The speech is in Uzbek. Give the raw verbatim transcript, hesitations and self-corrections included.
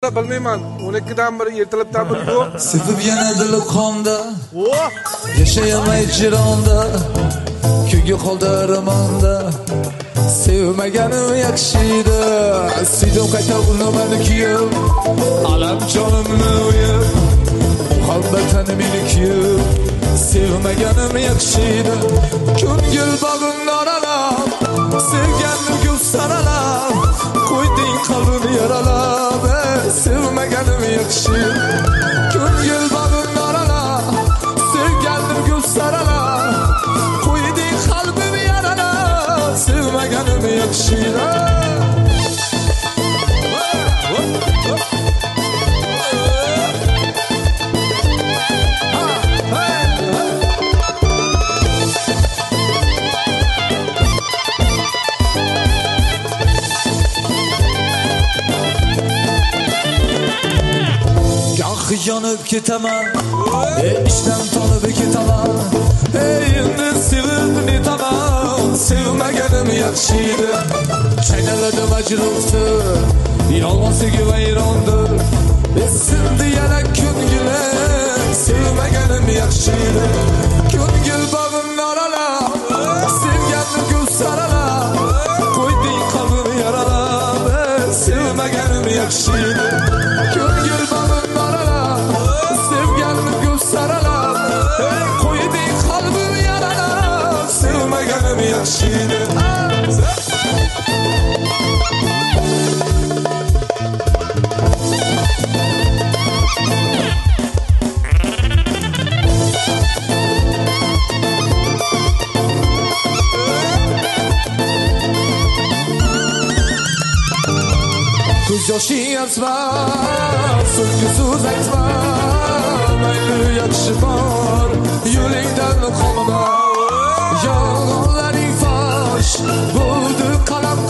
da bilmayman. o'n ikkidan biri ertalabdan biri yo'q. Sevib yana dili qonda. Oh! Yashayamay jironda. Kuyga qoldi armonda. Sevmaganim yaxshi edi. Suydim qayta ulamani kuyib. Alam jonimni o'yib. Muhabbatdan meni kuyib. Sevmaganim yaxshi edi. Ko'ngil bog'imni oralab, sevganni gul saralab, qo'yding qalbimni yaralab. Sevmaganim yaxshi edi. Ko'ngil bog'imni oralab, sevganni gul saralab, qo'yding qalbimni yaralab. Sevmaganim yaxshi edi. Yonib ketaman, ey ishdan tolib ketaman, ey endi sevib netaman, sevmaganim yaxshi edi. Chaynaladim ajruqni, yolg'onsiga vayrondir, esindi yana ko'nglim, sevmaganim yaxshi edi. Ko'ngil bog'imni oralab, sevganni gul saralab, qo'yding qalbimni yaralab, sevmaganim yaxshi edi. Ko'ngil bog'imni oralab, sevganni gul saralab, qo'yding qalbimni yaralab, sevmaganim yaxshi edi. Ko'z yoshi yasma, so'nggi so'z aytma, mayli yaxshi bor, yo'lingdan qolma. Yolg'onlaring fosh bo'ldi, qalam